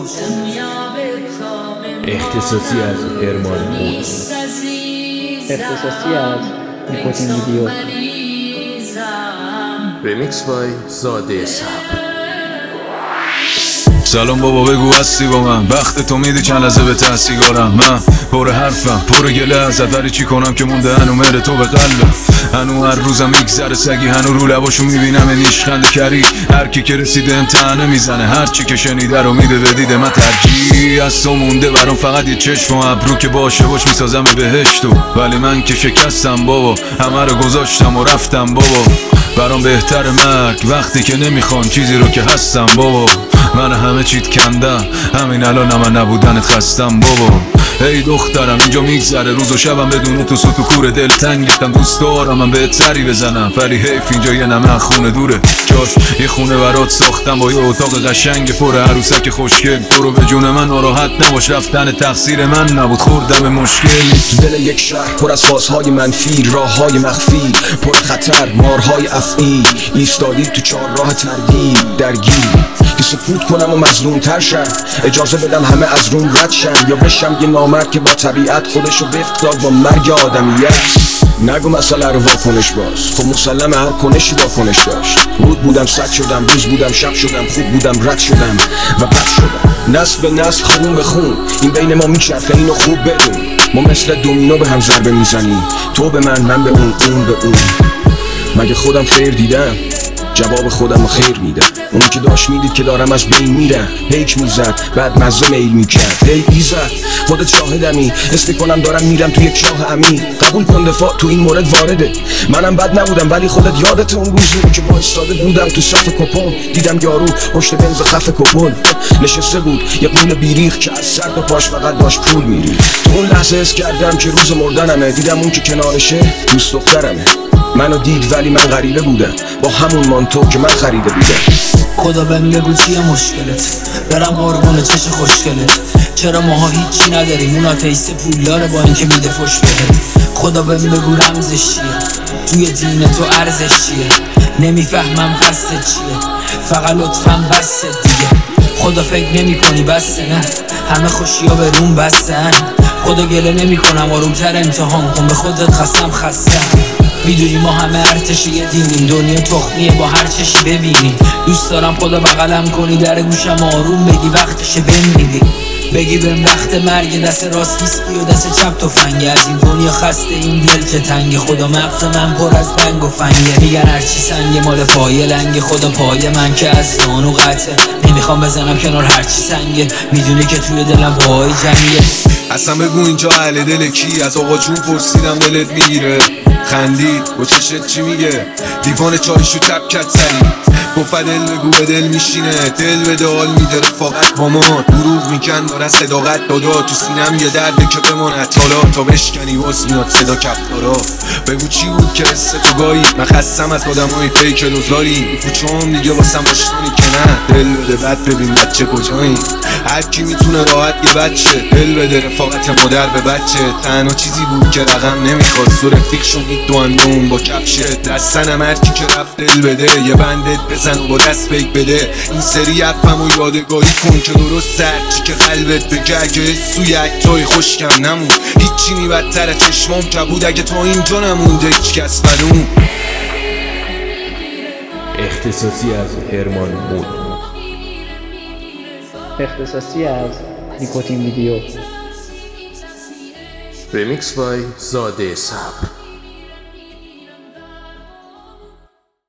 اختصاصی از هرمان مود. اختصاصی از نیکوتین ویدیو. ریمیکس بای زاده صبر. سلام بابا، بگو هستی با من؟ وقت تو میدی چند لحظه به تحصیگارم. من پر حرفم، پر گله ازت، ولی چی کنم که مونده هنو مهر تو به قلبم. هنو هر روزم میگذره سگی، هنو رو لباشو میبینم نیشخند کری. هر کی که رسیده امتحانه میزنه، هر چی که شنیده رو میده به دیده من. ترجیحی از تو مونده برام فقط یه چشم و ابرو که باشه باش میسازم بهشتو. ولی من که شکستم بابا، همه رو گذاشتم و رفتم بابا. برام بهتر مرگ وقتی که نمیخوام چیزی رو که هستم بابا. من همه چیت کندم، همین الان من نبودنت خستم بابا. ای دخترم اینجا میگذره روز و شبم بدون تو سوت و کور دل تنگتم. دوست دارم من بهت سری بزنم، ولی حیف اینجا یه نمه خونه دوره. جاش یه خونه برات ساختم با یه اتاق قشنگ پر عروسک خوشگل. تو رو به جون من ناراحت نباش، رفتن تقصیر من نبود، خوردم مشکل. دل یک شهر پر از فازهای منفی، راههای مخفی پر خطر، مارهای افعی. ایستادی تو چهارراه تردید درگیر، که سکوت کنم و مظلوم تر شم. اجازه بدم همه از روم رد شن، یا بشم یه نامرد که با طبیعت خودشو وفق داد با مرگ آدمیت. نگو مسئله رو واکنش باز، خب مسلم هر کنشی واکنش داشت. رود بودم سد شدم، روز بودم شب شدم، خوب بودم رد شدم و بد شدم. نسل به نسل، خون به خون، این بین ما میچرخه، اینو خوب بدون. ما مثل دومینو به هم ضربه میزنیم، تو به من به اون به اون. مگه خودم خیر دیدم؟ جواب خودم رو خیر میدم. اون که داشت میدید که دارم از بین میرم، پیک میزد بعد مزه میل میکرد. ای ایزد خودت شاهدمی، حس میکنم دارم میرم تو یک چاه عمیق. قبول کن دفاع تو این مورد وارده. منم بد نبودم ولی خودت یادت اون روزی رو که با استاده بودم تو صف کپون. دیدم یارو پشت بنز خف کپل نشسته بود، یه قول بیریخ که از سر تا پاش فقط داشت پول میری. تو اون لحظه حس کردم که روز مردنمه. دیدم اون که کنارشه دوست دخترمه. منو دید ولی من غریبه بودم، با همون مانتو که من خریده بودم. خدا بهم بگو چیه مشکلت، برم قربون چش خوشگلت. چرا ماها هیچی نداریم، اون آتیست پولداره با اینکه میده فش بهت. خدا بهم بگو رمزش چیه، توی دین تو ارزش چیه. نمیفهمم قصد چیه، فقط لطفاً بسه دیگه. خدا فکر نمی کنی بسته نه، همه خوشی ها به روم بستن. خدا گله نمی کنم، آرومتر امتحان کن، به خودت قسم خستم. میدونی ما همه ارتش یه دینیم، دنیا تخمیه با هر چشی ببینی. دوست دارم خدا بغلم کنی، در گوشم آروم بگی وقتشه بمیری. بگی بهم وقت مرگ، دست راست ویسکی و دست چپ تفنگه. از این دنیا خسته این دل چه تنگه، خدا مغز من پر از بنگ و فنگه. میگن هرچی سنگه مال پای لنگه، خدا پای من که از دان و قطعه. نمیخوام بزنم کنار هرچی سنگه، میدونی که توی دلم پای جنگه. اصلا بگو اینجا اهل دل کی؟ از آقا جون پرسیدم دلت میگیره. خندید با چشت چی میگه؟ دیوان چایشو تب کرد سری، گفت دل بگو به دل میشینه. دل به دال میده رفاقت با ما، دروغ میکن دارن صداقت دادا. تو سینم یه درده که بماند حالا، تا بشکنی باز میاد صدا کفتارا. بگو چی بود که حس تو گایی؟ من خستم از آدمای فیک دوزاری. کوچه‌ام دیگه واسم آشنایی که نه. دل بده بعد ببین بچه کجایی. هر کی میتونه راحت یه بچه، دل بده رفاقت مادر به بچه. تنها چیزی بود که رقم نمیخواست، و رفیق شدید دو اندون با کفشه. دستنم هر کی که رفت دل بده، یه بندت بزن و با دست بیک بده. این سری حرفم و یادگاری کن که درست هرچی که قلبت بگه. که سوی اکتای خوشکم نمون، هیچی نی بدتر چشمام کبود. اگه تا اینجا نمونده هیچ کس بدون. اختصاصی از هرمان مود. اختصاصی از نیکوتین ویدیو. ریمیکس بای زاده صبر.